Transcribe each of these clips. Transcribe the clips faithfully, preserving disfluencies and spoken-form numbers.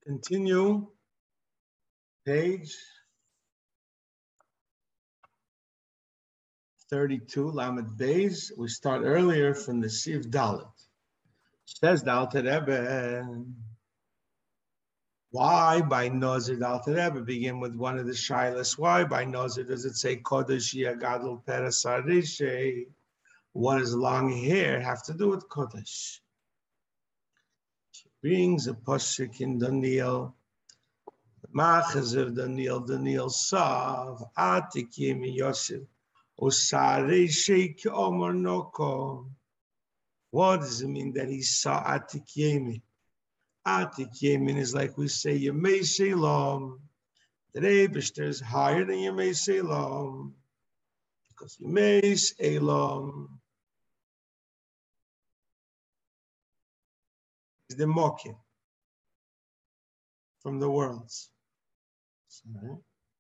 Continue, page thirty-two, Lamed Beis. We start earlier from the Siv Dalet. Says the Alter Rebbe, why by Nazir, the Alter Rebbe begin with one of the shilas? Why by Nazir does it say Kodesh Yagadol Perasarishe? What does long hair have to do with Kodesh? She brings a pasuk in Daniel. Machazer Daniel, Daniel Sav, Atikim Yosef, Osare Sheikh Omar Noko. What does it mean that he saw Atik Yemin? Atik Yemin is like we say Yemei Shalom. The Rebishter is higher than Yemei Shalom. Because Yemei Shalom is the Mokim from the worlds. Sorry.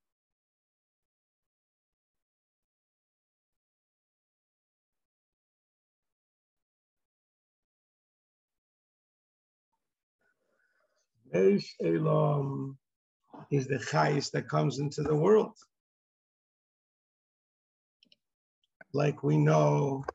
Yemei Shalom is the chayis that comes into the world. Like we know,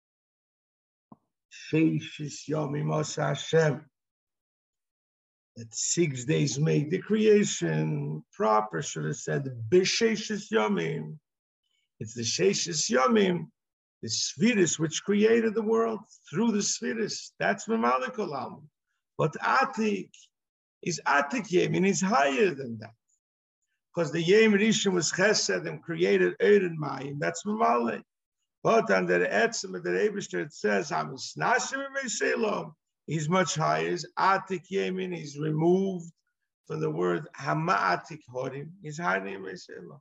Sheishis Yomim Osa Hashem, that six days made the creation. Proper should have said B'Sheishis Yomim. It's the Sheishis Yomim, the Sfiris which created the world through the Sfiris. That's Mamalik Olam. But Atik is Atik Yemin, is higher than that. Because the Yem Rishon was Chesed and created Eir and Mayim. That's Mamalik. But under the Etzem of the Rebishter, it says, he's much higher. He's Atik Yemin, he's removed from the word Hama'atik Horim. He's higher than Yemei.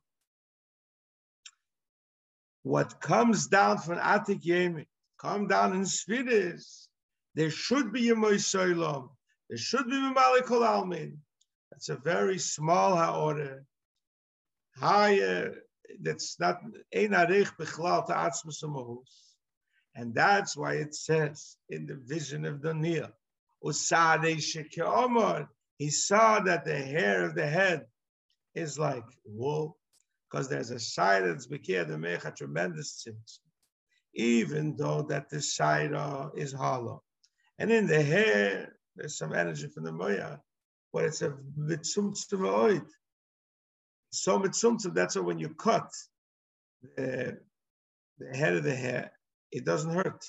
What comes down from Atik Yemin, come down in Sfiris, there should be Yemei Shalom. There should be Mamalik Kol Almin. That's a very small ha'orah. Higher, that's not ein arich bichlal ta'atzmus umahus, and that's why it says in the vision of Daniel, Usadei sheke'omar, he saw that the hair of the head is like wool, because there's a side that's bekir the mecha tremendous tzimtzum, even though that the side uh, is hollow, and in the hair there's some energy from the moya, but it's a mitzumtzum oid. So mitzumtzum, that's why when you cut the, the head of the hair, it doesn't hurt.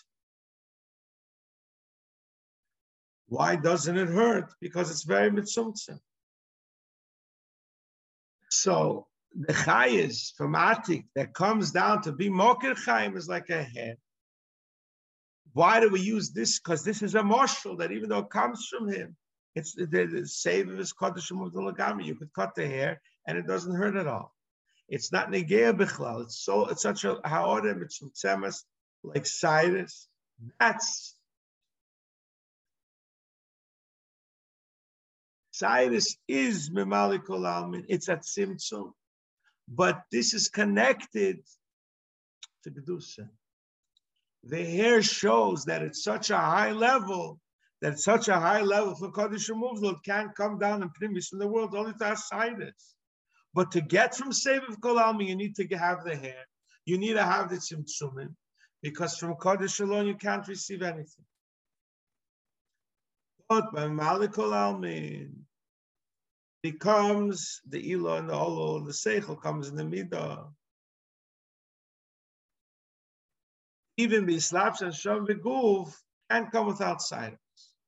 Why doesn't it hurt? Because it's very mitzumtzum. So the chayis from Atik that comes down to be moker chayim is like a hair. Why do we use this? Because this is a moshel that even though it comes from him, it's the, the save of his kodesh of the lagami. You could cut the hair and it doesn't hurt at all. It's not negea bichlal. It's so it's such a haoreh mitzumtzemes like Cyrus. That's Cyrus is memalik kol almin. It's at simtzum, but this is connected to kedusha. The hair shows that it's such a high level. That such a high level for Kodesh removal, it can't come down and primis in the world, only to Cyrus. But to get from Seviv Kol Almi, you need to have the hair. You need to have the tzimtzumim, because from Kodesh alone, you can't receive anything. But by Malik Kol Almi, becomes the Ilo and the Olo, the Seichel comes in the Midah. Even Bislaps and Shom Beguv can't come without Cyrus.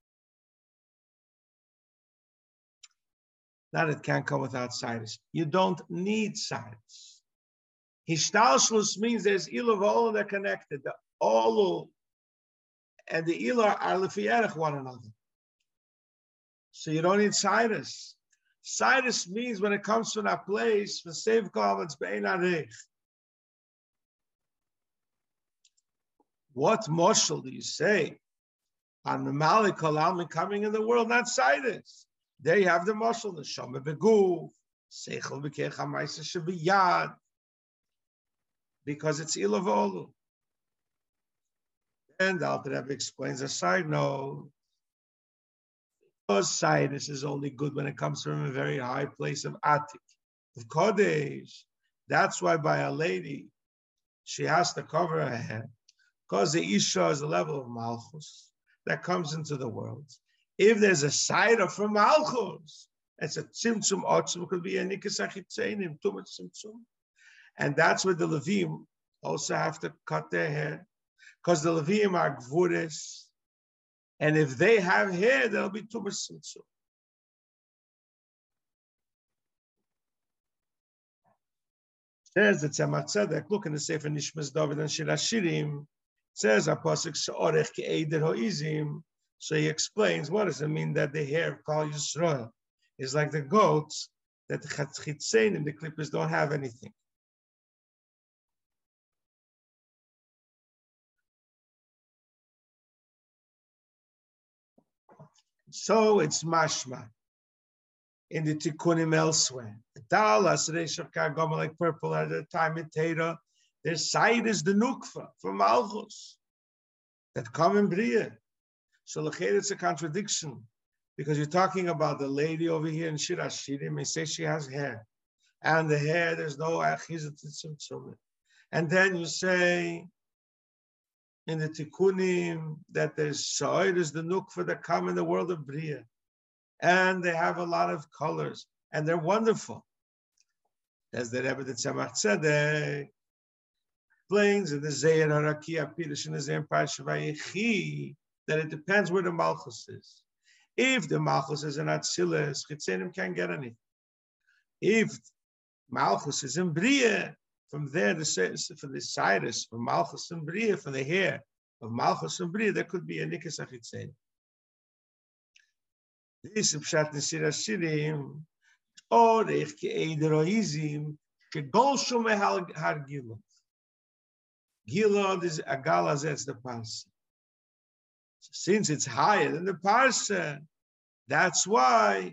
Not it can't come without Cyrus. You don't need Cyrus. Hishtalshlus means there's Ilu v'Olo, they're connected. The Olu and the Ilu are lefierech one another. So you don't need Cyrus. Cyrus means when it comes from a place, for save comments, be'ein arich. What moshel do you say on the Malik Kol Almin coming in the world? Not Cyrus. There you have the muscle, the Shoma Beguv, Seichel B'Kei Chamaisa Shebiyad, because it's Ilavolu. And the Alter Rebbe explains a side note. Sidus is only good when it comes from a very high place of Atik, of Kodesh. That's why by a lady, she has to cover her head, because the Isha is a level of Malchus that comes into the world. If there's a side of from Malchus, it's a Tzimtzum Otzum, could be a Nikas Achitzenim, too much Tzimtzum. And that's where the Levim also have to cut their hair, because the Levim are Gvuris, and if they have hair, there'll be too much Tzimtzum. Says the Tzemach Tzedek, look in the Sefer Nishmas David and Shir Hashirim, says a pasuk Se'orech Ke'eder Ha'izim. So he explains, what does it mean that the hair of Kal Yisrael is like the goats, that the Chatzchitzein and the clippers don't have anything. So it's mashma in the tikkunim elsewhere. The talas reishav kagama like purple at the time in Torah. Their side is the nukva from Malchus that come in Bria. So l'cheder it's a contradiction because you're talking about the lady over here in Shir Hashirim. They say she has hair, and the hair there's no achizat tzimtzum. And then you say in the tikkunim that there's soid is the nukva that come in the world of Bria. And they have a lot of colors, and they're wonderful. As the Rebbe the Tzemach Tzedek explains in the Zeir Harakia Pirush in the Zeir Parsha Vayechi that it depends where the Malchus is. If the Malchus is in Atzilus, Chitzenim can't get anything. If Malchus is in Bria, from there, the, from the Cyrus, from Malchus and Bria, from the hair of Malchus and Bria, there could be a Nikas Achitzenim. This is Pshat Nesir Hashirim, Orech Ke'eder Ha'izim, Kegolshu Mehal Har Gilad. Gilad is Agala Zetz the Parsa. Since it's higher than the Parsa, that's why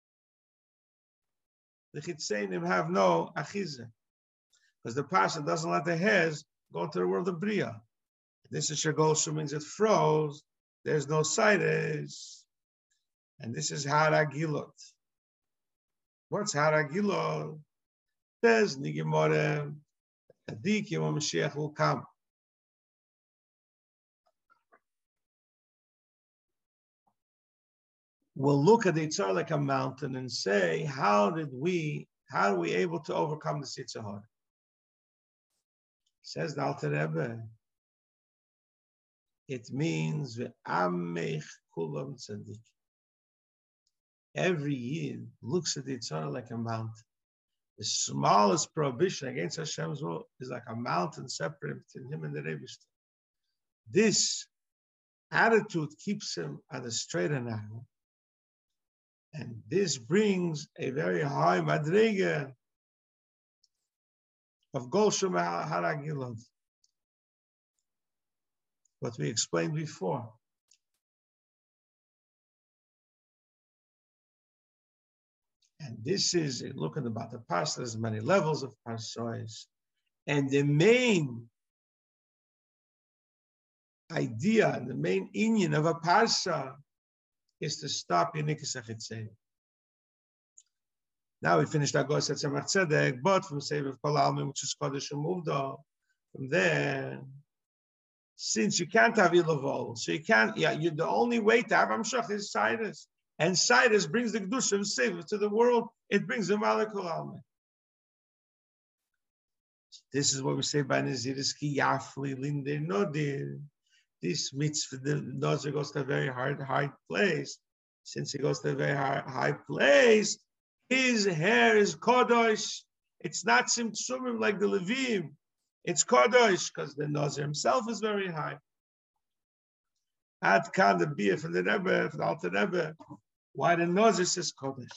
the Chitzenim have no Achiza. Because the Parsa doesn't let the hairs go into the world of Bria. This is Shegolshu means it froze, there's no sides. And this is Haragilot. What's Haragilot? Says Nigimore, Adik Yom Mashiach will come. We'll look at the Yitzhar like a mountain and say, how did we, how are we able to overcome the Yitzhar? Says the Alter Rebbe, it means Ve'amech Kulam Tzadik. Every Yid looks at the Yitzhar like a mountain. The smallest prohibition against Hashem's will is like a mountain separate between him and the Rebbeinu. This attitude keeps him at a straight and narrow. And this brings a very high madrega of Golshu Haragilad. What we explained before. And this is, looking about the Parsa, there's many levels of Parsois. And the main idea, and the main inyan of a Parsa is to stop Yinikas Achitzenim. Now we finished Agos at Tzemach Tzedek, but from Sefer Kol Almin, which is Kodesh Umuvda, from there, since you can't have Ilavol, so you can't, yeah, you the only way to have Amshach is Cyrus. And Cyrus brings the Kedusha of Sefer to the world, it brings the Malach Kol Almin. This is what we say by Naziris Ki Yafli Linde Nodir. This mitzvah, the Nazir goes to a very hard, high place. Since he goes to a very high, high place, his hair is Kodosh. It's not Simtsumim like the Levim. It's Kodosh, because the Nazir himself is very high. Ad Kan, the beer from the Rebbe, from the Alter Rebbe, why the Nazir says Kodosh.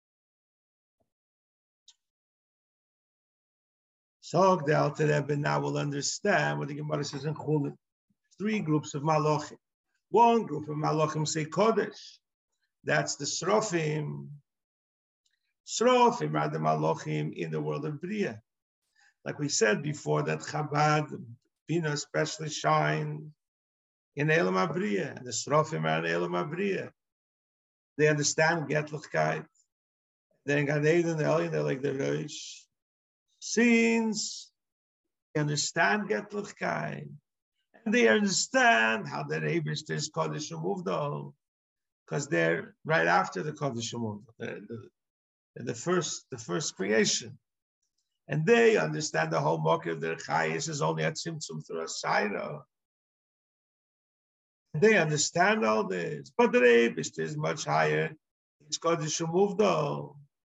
So the Alter Rebbe now will understand what the Gemara says in Chulin. Three groups of Malachim. One group of Malachim say Kodesh. That's the Srofim. Srofim are the Malachim in the world of Bria. Like we said before, that Chabad, Bina especially shine in Elam HaBria. And the Srofim are in Elam HaBria. They understand Getlichkeit. Then Gan Eden, the Alien, they're like the Rosh. Since they understand Getlichkeit, and they understand how the Rebbeinu is Kodesh Umuvdal, because they're right after the Kodesh Umuvdal, the, the, the first, the first creation. And they understand the whole market of their Chayis is only at Tzimtzum through a Saira. They understand all this, but the Rebbeinu is much higher. It's Kodesh Umuvdal.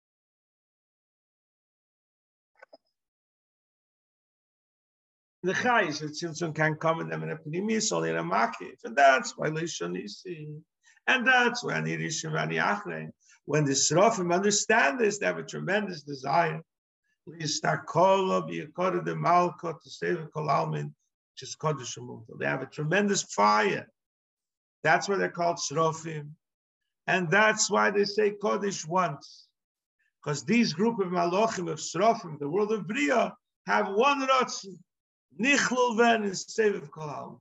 The Chayis, the Tzimtzum can come in them in a Pnimis, only in a Makif. And that's why Leishonisi. And that's when Irishim and Yachre, when the Srofim understand this, they have a tremendous desire. Please start call up Yakoda the Malkot to save a Kolalmin, which is Kodesh Umuvdal. They have a tremendous fire. That's why they're called Srofim. And that's why they say Kodesh once. Because these group of Malachim of Srofim, the world of Bria, have one Ratzin. Nichlul ven is Seviv Kolal.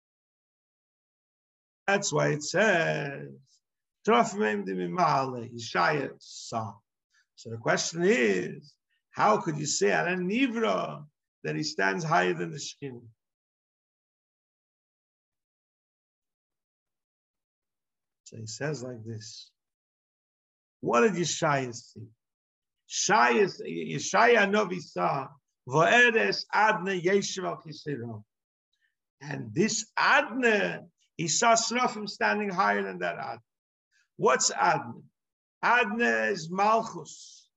That's why it says, Yeshaya saw. So the question is, how could you say Aran Nivra that he stands higher than the Shekhinah? So he says like this. What did Yeshaya see? Yeshaya Novi saw. And this Adna, he saw Srofim standing higher than that Adna. What's Adna? Adna is Malchus.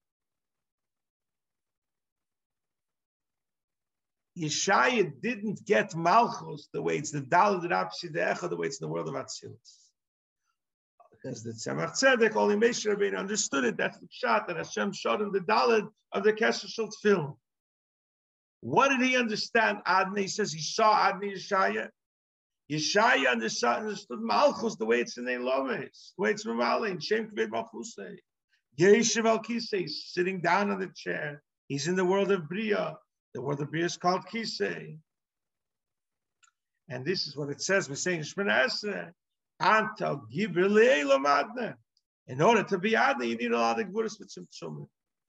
Yeshaya didn't get Malchus the way it's the Daled Rapsi the Echa, the way it's in the world of Atzilus. Because the Tzemach Tzedek, only Moshe Rabbeinu understood it. That's the shot that Hashem showed him the Daled of the Kesher Shel Tefillin. What did he understand? Adna, he says he saw Adna Yeshaya. Yeshaya understood Malchus the way it's in Elomes, the way it's in Mamalin, Shem Kved Malchusei. Yeshiv Al Kisei, sitting down on the chair. He's in the world of Bria. The world of Bria is called Kisei. And this is what it says. We're saying Shemona Esrei, Antal Gibir Le'elam Adna. In order to be Adna, you need a lot of Gvuras with Tzimtzum.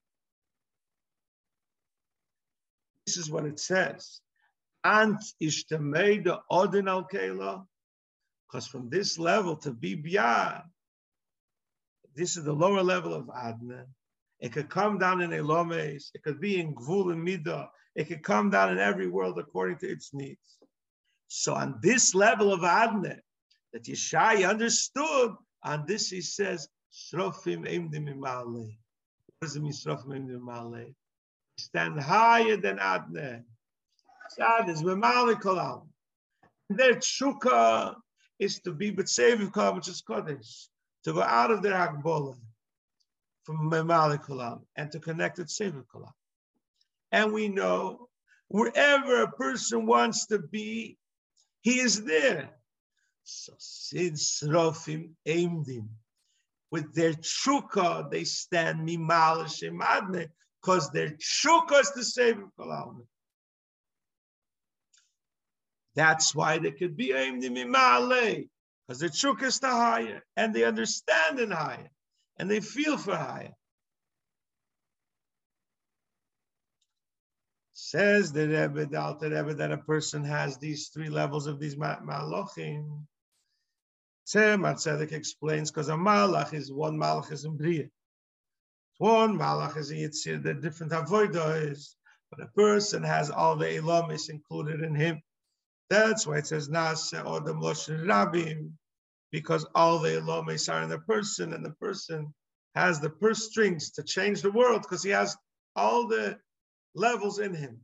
This is what it says. Ant ishtamei the odin al kela. Because from this level to be biyah, this is the lower level of Adna. It could come down in Elomes. It could be in Gvul and Midah. It could come down in every world according to its needs. So on this level of Adna, that Yeshaya understood, on this he says, Srofim eimdim imale. What does it mean, Srofim eimdim imale? Stand higher than Adna. Sad is Memali Kolam. Their tshuka is to be B'tseviv Kolam, which is Kodesh, to go out of their Hagbola from Memali Kolam and to connect with Seviv Kolam. And we know wherever a person wants to be, he is there. So since Rofim Eimdim, with their tshuka, they stand Mimal Shem Adna, because their tshuka is to save Kolam. That's why they could be aimed in Mimale, because their tshuka is the higher, and they understand in higher, and they feel for higher. Says the Rebbe, the Alter Rebbe, that a person has these three levels of these malachim. Tzemach Tzedek explains, because a malach is one malach is in Bria. One malach is in Yitzir, the different avodah is, but a person has all the elamis included in him. That's why it says Nase Odom Loshen Rabim, because all the elamis are in the person, and the person has the purse strings to change the world because he has all the levels in him.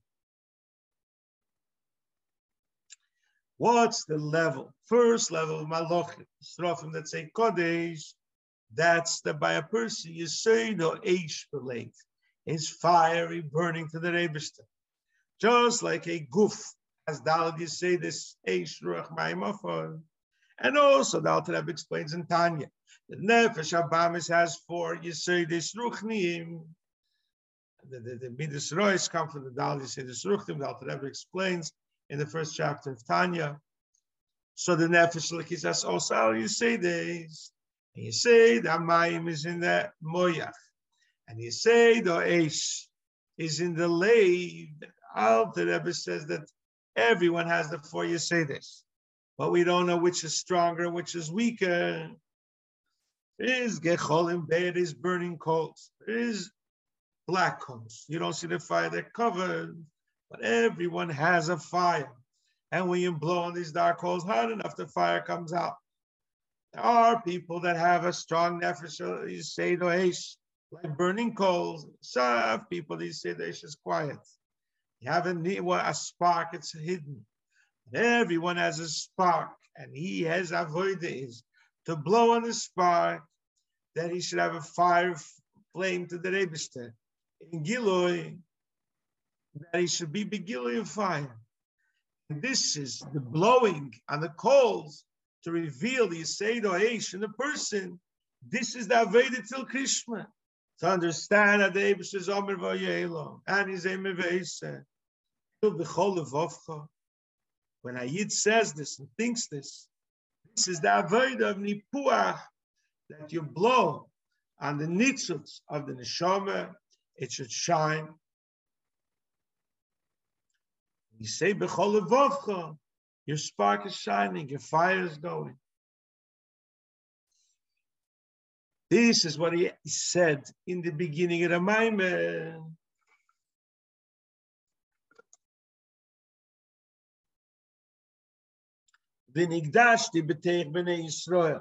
What's the level? First level of malachim, Srofim that say Kodesh. That's the by a person you say no eish relate. Is fiery burning to the Rebbeinu. Just like a goof, as Dalad you say this eish ruach ma'imafon. And also the Alter Rebbe explains in Tanya, the nefesh abamis has four you say this ruchniim. The the, the midas rois come from the Dalad you say this ruchniim. The Alter Rebbe explains in the first chapter of Tanya. So the nefesh like he says also you say this. And you say the Mayim is in the Moyach. And you say the Eish is in the Leiv. Alter Rebbe says that everyone has the four you say this. But we don't know which is stronger and which is weaker. There is Gecholim Be'er, is burning coals. There is black coals. You don't see the fire, they're covered. But everyone has a fire. And when you blow on these dark coals hard enough, the fire comes out. There are people that have a strong nefesh, you say the Eish, like burning coals. Some people, you say the Eish is quiet. You have a, a spark, it's hidden. And everyone has a spark, and he has avoided is to blow on the spark, that he should have a fire flame to the Rebbeinu. In Giloi, that he should be begiloi of fire. And this is the blowing on the coals to reveal the Yesod Eish in the person. This is the Aveda Til Krishma. To understand that the Eibush is Omer Vayelo and his Emer Veisa. When a Yid says this and thinks this, this is the Aveda of Nipuach, that you blow on the nitzutz of the neshama, it should shine. You say B'chol Levavcha, your spark is shining, your fire is going. This is what he said in the beginning of the Maimer. V'nigdashti b'teich b'nei Yisrael.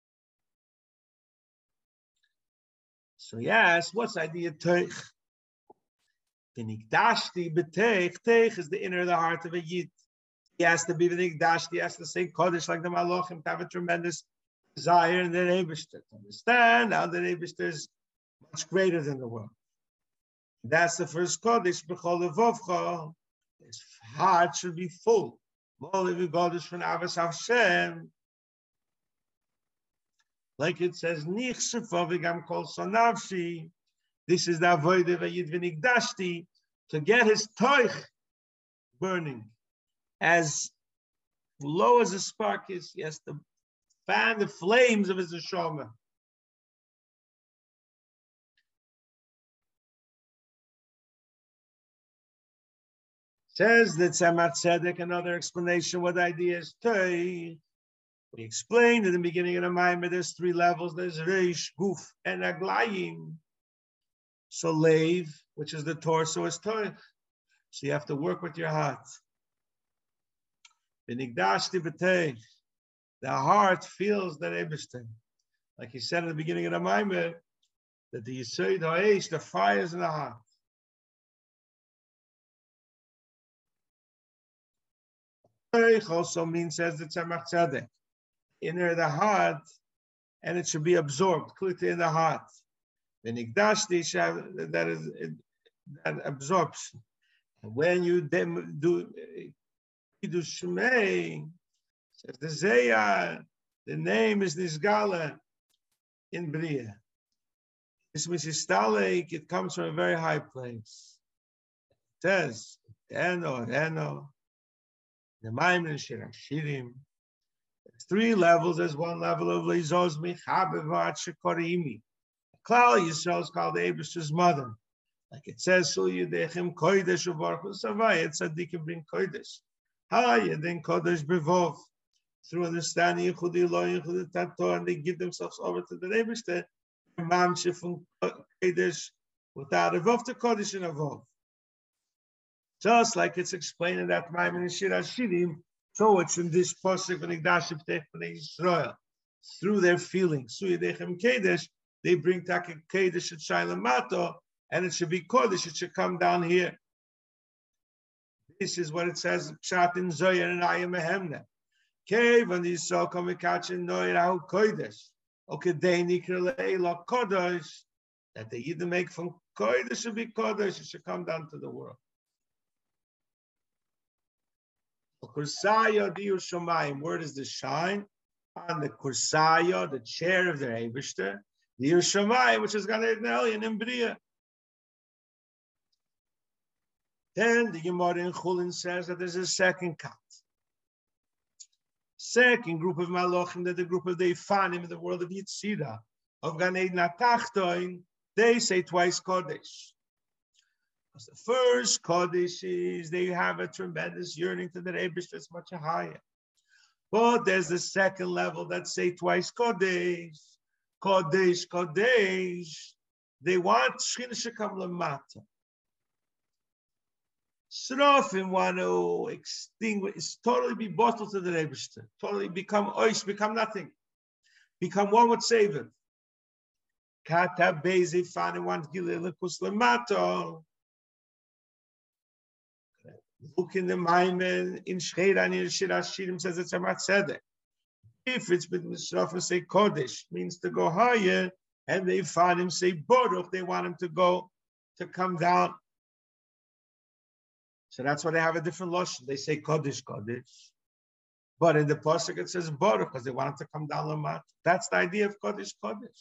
So yes, what's the idea of teich? V'nigdashti b'teich, teich is the inner of the heart of a Yid. He has to be v'nigdashti, he has to say Kodesh like the Malachim, to have a tremendous desire in the Eibishter, to understand how the Eibishter is much greater than the world. That's the first Kodesh, B'chol Levavcha. His heart should be full. Moliv Kodesh from Avos Hashem. Like it says, Nich Shefovigam Kol Sonavshi. This is the Avodah Vayid V'nigdashti, to get his toich burning. As low as a spark is, he has to fan the flames of his neshama. Says that Tzemach Tzedek, another explanation what the idea is toich. We explained in the beginning of the Maimer, there's three levels. There's Reish, Guf, and Aglayim. So Leiv, which is the torso, is toich. So you have to work with your heart. V'nigdashti b'teich. The heart feels the Eibishter. Like he said in the beginning of the Maimer, that the Yesod Eish, the fire is in the heart. Teich also means, says the Tzemach Tzedek, inner the heart, and it should be absorbed, clearly in the heart. V'nigdashti, that is that absorption. And when you do Kiddush Shmei, says the Zayar, the name is Nizgala in Bria. This means Istalik, it comes from a very high place. It says, Eno, Eno, the Maimer Shir Hashirim. There's three levels. There's one level of Leizoz Mechabevat Shekorimi. Klal Yisrael is called the Eibishter's mother. Like it says, Sul Yedechem Kodesh Uvarchu Savai, it's Tzadikim bring Kodesh. Ha Yedin Kodesh Bevov. Through understanding Yichudi Lo Yichudi Tato, and they give themselves over to the Eibishter. Mamsheh from Kodesh without a Vov to Kodesh and a Vov. Just like it's explained in that Maimer in Shir Hashirim, so it's in this pasuk of Nigdashim Teich B'nei Yisrael. Through their feelings, Suyedechem Kodesh, they bring Tak Kodesh at Shailamato, and it should be Kodesh, it should come down here. This is what it says, Pshat in Zoyer and Ayim Mehemne. Kev and Yisrael Komikachin Noir Ahu Kodesh. Okay, they Nikra Le'ela Kodesh, that they either make from Kodesh should be Kodesh, it should come down to the world. Kursaya Diyu Shomayim, where does this shine? On the Kursaya, the chair of the Eibishter, Diyu Shomayim, which is Gan Eden Elyon in Bria. Then the Gemara in Chulin says that there's a second cut. Second group of Malachim, that the group of the Ifanim in the world of Yitzira, of Gan Eden HaTachtoin, they say twice Kodesh. Because the first Kodesh is they have a tremendous yearning to the Eibush that's much higher. But there's the second level that say twice Kodesh, Kodesh, Kodesh. They want Shechina Shekam Lamata. Srofim want to extinguish, totally be bottled to the Eibush, totally become oish, become nothing, become one with Seven. Kata Bezi Fani want Gililikus Lamato. Look in the Maimen in Shreira and in Shira Shirim says it's a Matzedek. If it's with Misrafim say Kodesh, means to go higher, and they find him say Baruch, they want him to go, to come down. So that's why they have a different lotion. They say Kodesh, Kodesh. But in the Pasuk it says Baruch, because they want him to come down Lamat. That's the idea of Kodesh, Kodesh.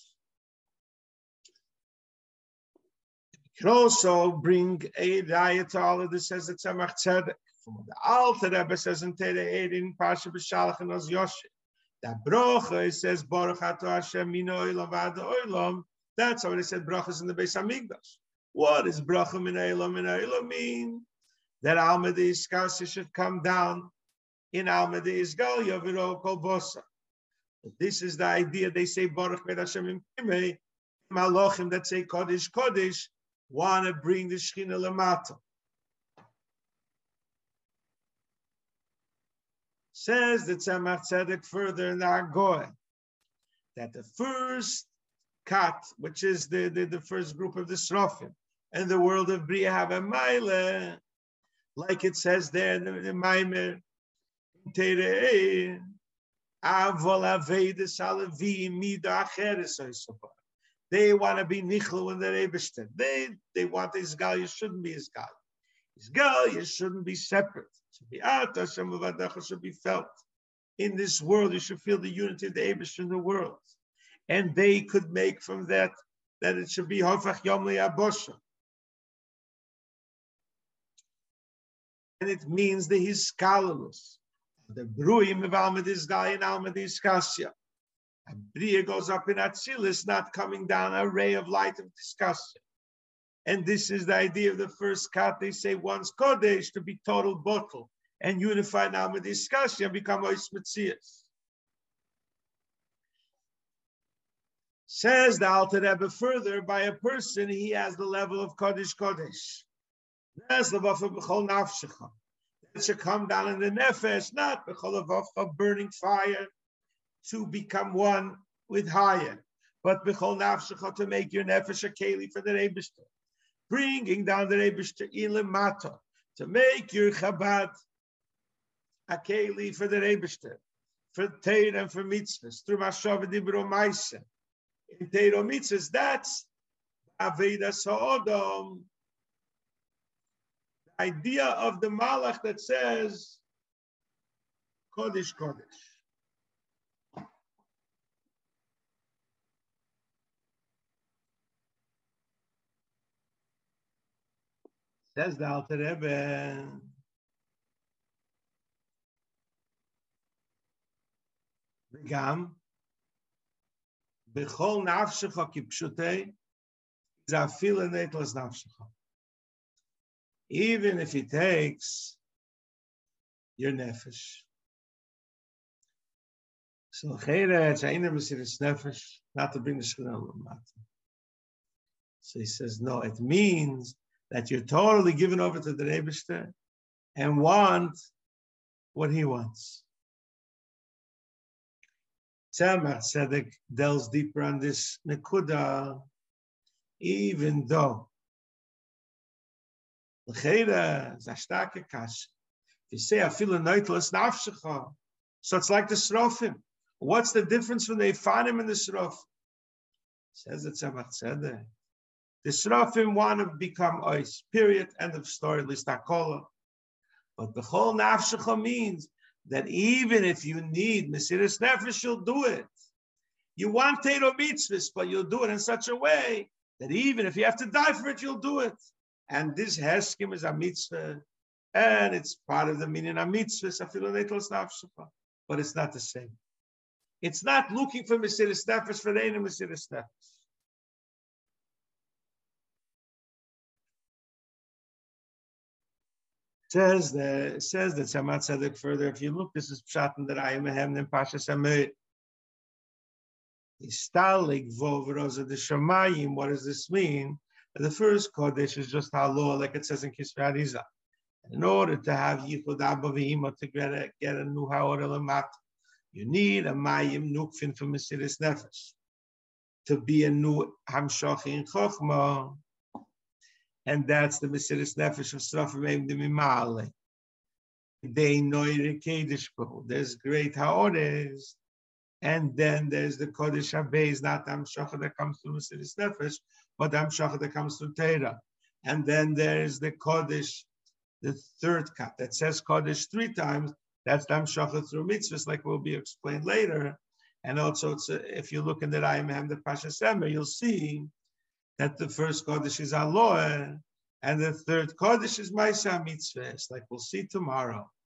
You can also bring a raya to all of this, says it's a Tzedek. From what the Alter Rebbe says in Tere Eid in Pasha B'Shalach and Oz Yoshim. That brocha, it says Baruch Ato Hashem Mino Olam V'Ad Olam. That's how it said brachas in the Beis Hamikdash. What does bracha Mino Olam Mino Olam mean? That Alma de Iskasya should come down in Alma de Isgal Yaviro Kol Bosa. This is the idea. They say Baruch Med Hashem Im Kimei. Malachim that say Kodesh Kodesh want to bring the Shechina Lamata. Says the Tzemach Tzedek further in the Agoy that the first kat, which is the, the, the first group of the Srofim, and the world of Bria have a Maile, like it says there in the, the Maimer, they want to be nichel when they're Eibishter. They they want this gal, you shouldn't be his gal. His gal, you shouldn't be separate. Should be out, Hashem Uvadacha should be felt. In this world, you should feel the unity of the Eibishter in the world. And they could make from that that it should be Hofach Yom Le'abosha. And it means the Hiskalalus. The Bruim of Almadis Gai and Almadis Kasya. And Bria goes up in Atzilis, not coming down a ray of light of discussion. And this is the idea of the first kat. They say once Kodesh to be total bottle and unified Almadis Kasya and become Ois Metzias. Says the Alter Rebbe further, by a person, he has the level of Kodesh Kodesh. That's the Vafa B'chol Nafshecha. It should come down in the Nefesh, not B'chol Vafa burning fire to become one with higher, but B'chol Nafshecha to make your Nefesh a Keli for the Eibishter. Bringing down the Eibishter in Lemata to make your Chabad a Keli for the Eibishter, for Teir and for Mitzvahs, through Mashav Dibro Maisa. In Teiro Mitzvahs, that's Aveda Sa'odom. The idea of the Malach that says Kodesh Kodesh. Says the Alter Rebbe. V'gam b'chol nafshecha kipshutei zafil neitlas nafshecha. Even if it takes your nefesh. So chere it's einer b'siris nefesh, not to bring the shchina l'mata. So he says no. It means that you're totally given over to the Eibishter and want what he wants. Tzemach Tzedek delves deeper on this nekuda, even though l'cheira zashtake kash. If you say afilu neitlas nafshecha, so it's like the Srofim. What's the difference when they find him in the Srofim? Says the Tzemach Tzedek. The Srofim want to become ois, period, end of story, at least akola. But the whole nafshecha means that even if you need Mesiris Nefesh, you'll do it. You want Teiro Mitzvahs, but you'll do it in such a way that even if you have to die for it, you'll do it. And this Heskim is a mitzvah, and it's part of the meaning of mitzvahs, afilu neitlas nafshecha. but it's not the same. It's not looking for Mesiris Nefesh for the Ein Mesiris Nefesh. Says the says that Tzemach Tzedek further. If you look, this is Pshat that I am a hem in Pasha Sameh. Istalig vovroza the Shamayim. What does this mean? The first Kodesh is just halaw, like it says in Kisvei Arizal. In order to have Yichud Abba V'Ima to get a, get a new Haor Elamat, you need a Mayim Nukfin for Mesiris Nefesh to be a new Hamshachi in Chochmah. And that's the Mesiris Nefesh of Srafim Eim de Mimale. They know the Kedesh. There's great Haores, and then there's the Kodesh Habeis, not the Hamshacha that comes through Mesiris Nefesh, but the Hamshacha that comes through Teira. And then there's the Kodesh, the third cut that says Kodesh three times. That's the Hamshacha through mitzvahs, like will be explained later. And also, it's a, if you look in the Rayim the Pasha Semer, you'll see that the first Kodesh is Aloeh, and the third Kodesh is Maisa Mitzvahs, like we'll see tomorrow.